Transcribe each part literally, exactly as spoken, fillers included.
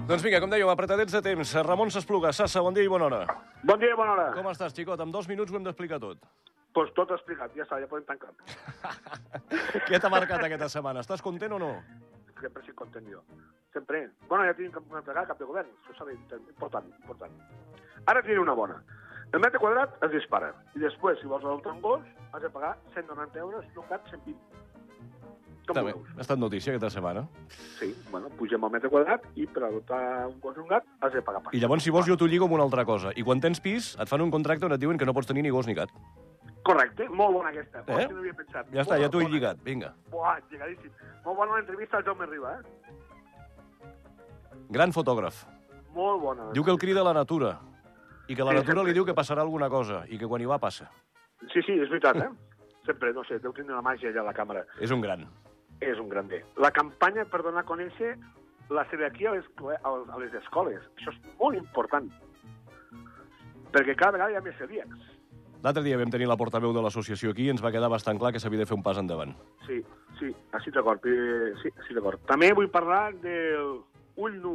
Doncs vinga, com dèiem, apretadets de temps. Ramon S'Espluga, Sassa, bon dia i bona hora. Bon dia i bona hora. Com estàs, xicot? En dos minuts ho hem d'explicar tot. Doncs pues tot explicat, ja està, ja podem tancar. Què t'ha marcat aquesta setmana? Estàs content o no? Sempre estic content jo. Sempre. Bueno, ja tinc una entregada cap de govern. Això s'ha important, important. Ara tinc una bona. El metre quadrat es dispara. I després, si vols adoptar un gos, has de pagar cent noranta euros i un gat cent vint. Està bé. Ha estat notícia aquesta setmana. Sí, bueno, pugem al metre quadrat i per adoptar un gos i un gat has de pagar pasta. I llavors, si vols, jo t'ho lligo amb una altra cosa. I quan tens pis, et fan un contracte on et diuen que no pots tenir ni gos ni gat. Correcte, molt bona aquesta. Eh? No havia pensat. Ja està, ja t'ho he lligat, vinga. Buah, lligadíssim. Molt bona l'entrevista al Jaume Riba, eh? Gran fotògraf. Molt bona. Diu que el crida la natura. I que la natura li diu que passarà alguna cosa. I que quan hi va, passa. Sí, sí, és veritat, eh? Sempre, no sé, deu tenir una màgia allà a la càmera. És un gran. És un grander. La campanya per donar a conèixer la celiaquia a les, a les escoles. Això és molt important. Perquè cada vegada hi ha més celíacs. L'altre dia vam tenir la portaveu de l'associació aquí i ens va quedar bastant clar que s'havia de fer un pas endavant. Sí, sí, així d'acord. Sí, així d'acord. També vull parlar del Ull Nu.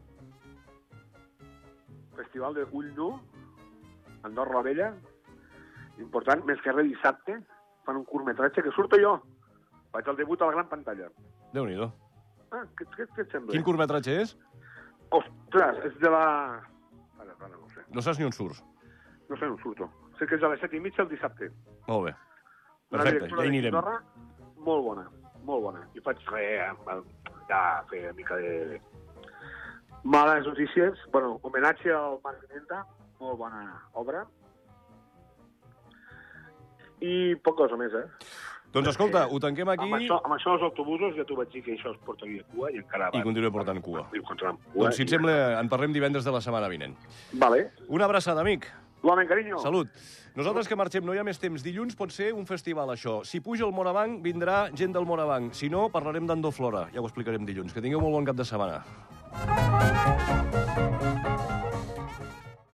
Festival de Ull Nu, Andorra la Vella. Important, més que res dissabte, fan un curtmetratge que surto jo. Vaig al debut a la gran pantalla. Déu-n'hi-do. Ah, què, què, què et sembla? Quin curtmetratge és? Ostres, és de la... Ara, ara, no sé. No saps ni on surts. No sé on surto. Sé que és a les set i mitja el dissabte. Molt bé. Perfecte, ja hi anirem. Torra, molt bona, molt bona. I faig res, ja fer una mica de... Males notícies. Bueno, homenatge al Marc Pimenta, molt bona obra. I poca cosa més, eh? Doncs escolta, ho tanquem aquí... Amb això, amb això els autobusos ja t'ho vaig dir que això es portaria cua i encara... I continua portant cua. I continuem cua. Doncs si et sembla, en parlem divendres de la setmana vinent. Vale. Una abraçada, amic. Igualment, carinyo. Salut. Nosaltres que marxem, no hi ha més temps. Dilluns pot ser un festival, això. Si puja el Morabanc, vindrà gent del Morabanc. Si no, parlarem d'Andoflora. Ja ho explicarem dilluns. Que tingueu molt bon cap de setmana.